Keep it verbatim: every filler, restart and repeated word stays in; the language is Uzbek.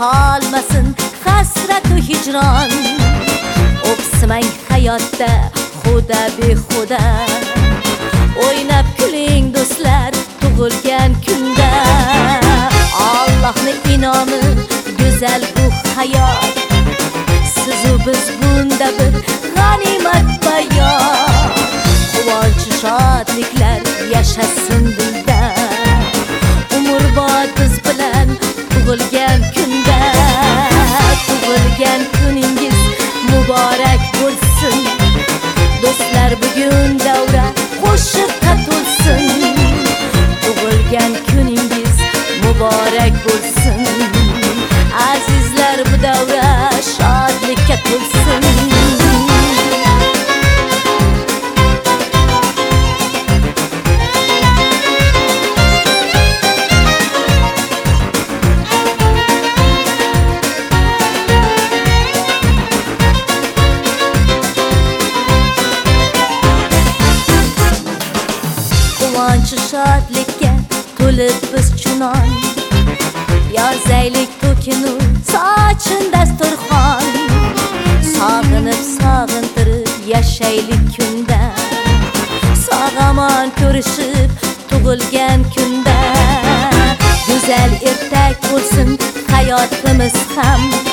qolmasin hasrat va hijron. O'qsimang hayotda xuda behuda, o'ynab kuling do'stlar tug'ilgan kunda. Allohning in'omi go'zal bu hayot, sizu biz bunda bir g'animat bayon. Quvonch shodliklar yashasin dilda, umrbod biz bilan tug'ilgan kunda. Tug'ilgan kuningiz muborak bo'lsin do'stlar, bugun davra qo'shiqqa to'lsin. Tug'ilgan kuningiz muborak bo'lsin azizlar, bu davra shodlikka to'lsin. Quvonch shodlikka to'lib biz chunon, yozaylik to'kinu sochin dasturxon. Sog'inib sog'intirib yashaylik kunda, sog'-omon ko'rishib tug'ilgan kunda. Go'zal ertak bo'lsin hayotimiz ham,